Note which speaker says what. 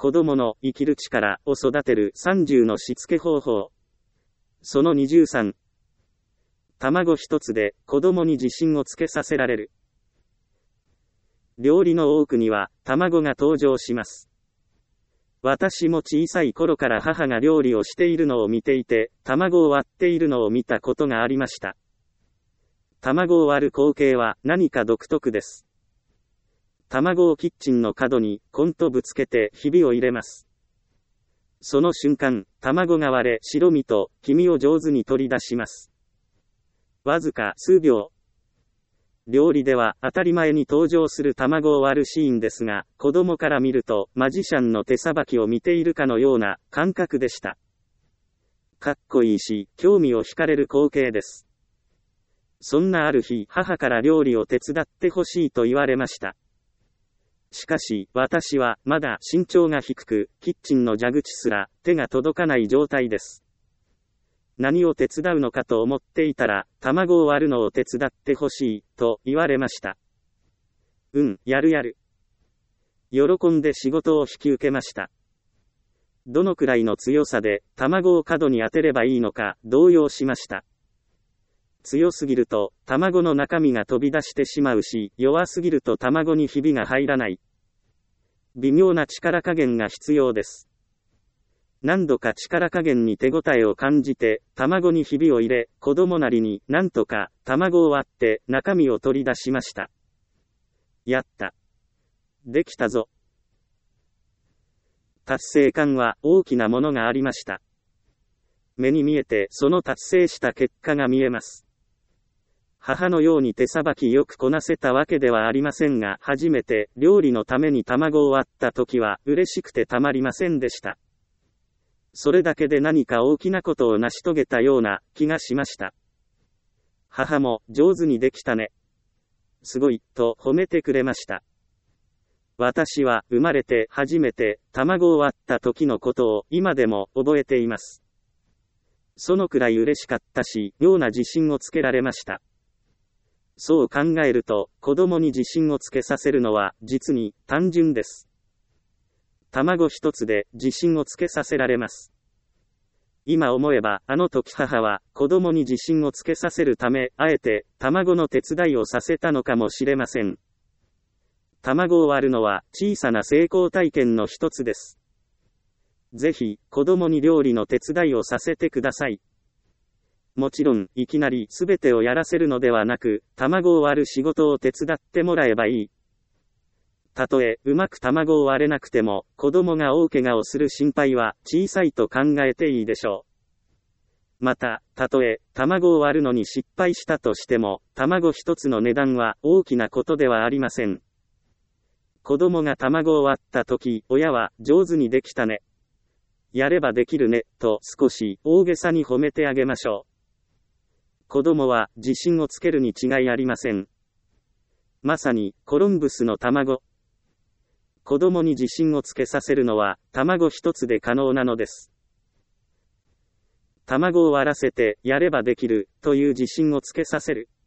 Speaker 1: 子供の生きる力を育てる30のしつけ方法。その23。卵一つで子供に自信をつけさせられる。料理の多くには卵が登場します。私も小さい頃から母が料理をしているのを見ていて、卵を割っているのを見たことがありました。卵を割る光景は何か独特です。卵をキッチンの角にコンとぶつけてひびを入れます。その瞬間、卵が割れ白身と黄身を上手に取り出します。わずか数秒。料理では当たり前に登場する卵を割るシーンですが、子供から見るとマジシャンの手さばきを見ているかのような感覚でした。かっこいいし、興味を惹かれる光景です。そんなある日、母から料理を手伝ってほしいと言われました。しかし、私はまだ身長が低く、キッチンの蛇口すら手が届かない状態です。何を手伝うのかと思っていたら、卵を割るのを手伝ってほしい、と言われました。やる。喜んで仕事を引き受けました。どのくらいの強さで、卵を角に当てればいいのか、動揺しました。強すぎると、卵の中身が飛び出してしまうし、弱すぎると卵にひびが入らない。微妙な力加減が必要です。何度か力加減に手応えを感じて、卵にひびを入れ、子供なりになんとか卵を割って中身を取り出しました。やった。できたぞ。達成感は大きなものがありました。目に見えてその達成した結果が見えます。母のように手さばきよくこなせたわけではありませんが、初めて料理のために卵を割った時は嬉しくてたまりませんでした。それだけで何か大きなことを成し遂げたような気がしました。母も上手にできたね。すごい、と褒めてくれました。私は生まれて初めて卵を割った時のことを今でも覚えています。そのくらい嬉しかったし、妙な自信をつけられました。そう考えると、子供に自信をつけさせるのは実に単純です。卵一つで自信をつけさせられます。今思えば、あの時母は子供に自信をつけさせるため、あえて卵の手伝いをさせたのかもしれません。卵を割るのは小さな成功体験の一つです。ぜひ、子供に料理の手伝いをさせてください。もちろん、いきなり全てをやらせるのではなく、卵を割る仕事を手伝ってもらえばいい。たとえ、うまく卵を割れなくても、子供が大怪我をする心配は小さいと考えていいでしょう。また、たとえ、卵を割るのに失敗したとしても、卵一つの値段は大きなことではありません。子供が卵を割ったとき、親は上手にできたね。やればできるね、と少し大げさに褒めてあげましょう。子供は自信をつけるに違いありません。まさにコロンブスの卵。子供に自信をつけさせるのは卵一つで可能なのです。卵を割らせてやればできるという自信をつけさせる。